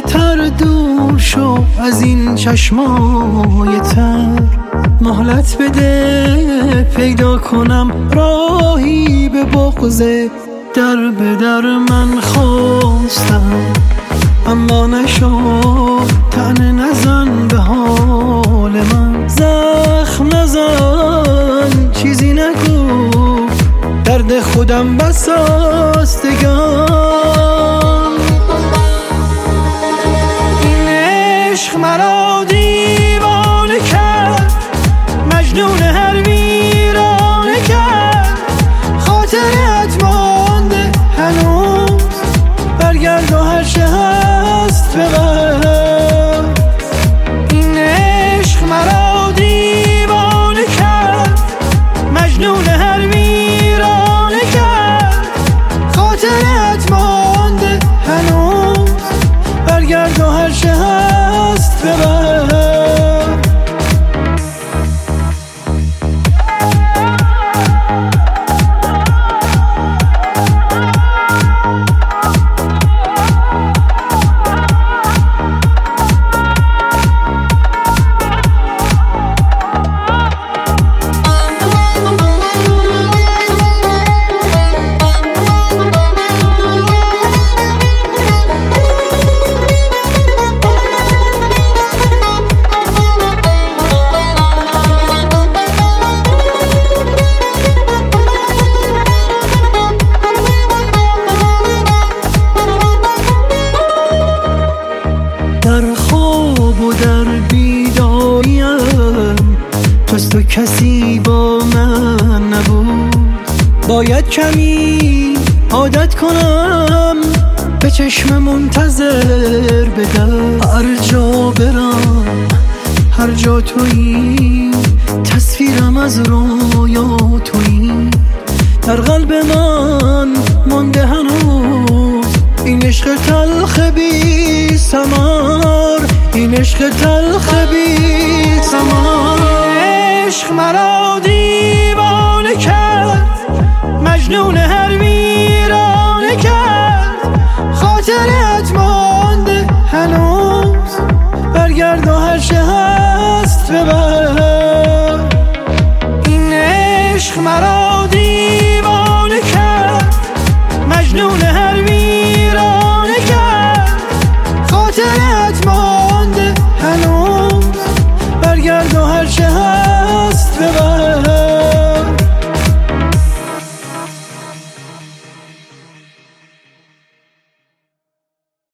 تر دور شو از این چشمای تر، مهلت بده پیدا کنم راهی به بغض. در به در من خواستم اما نشد، طعنه نزن به حال من، زخم نزن چیزی نگو، درد خودم بساست دگان. این عشق مرا دیوانه کرد، مجنون هر ویرانه کرد، خاطرت مانده هنوز، برگرد و هر چه هست ببر. این عشق مرا دیوانه کرد، مجنون هر ویرانه کرد، خاطرت مانده هنوز، برگرد و هر چه هست ببر. در خواب و در بیداریم جز تو کسی با من نبود، باید کمی عادت کنم به چشم منتظر بدم. هر جا برم هر جا تویی، تصویرم از رویا تویی، در قلب من مانده هنوز این عشق تلخ بی ثمر، این عشق تلخ بی ثمر. عشق مرا دیوانه کرد، مجنون هر ویرانه کرد، خاطرت مانده هنوز، برگرد و هر چه هست ببر. این عشق مرا دیوانه کرد، مجنون هر ویرانه کرد، خاطرت مانده هنوز، برگرد و هر چه هست ببر.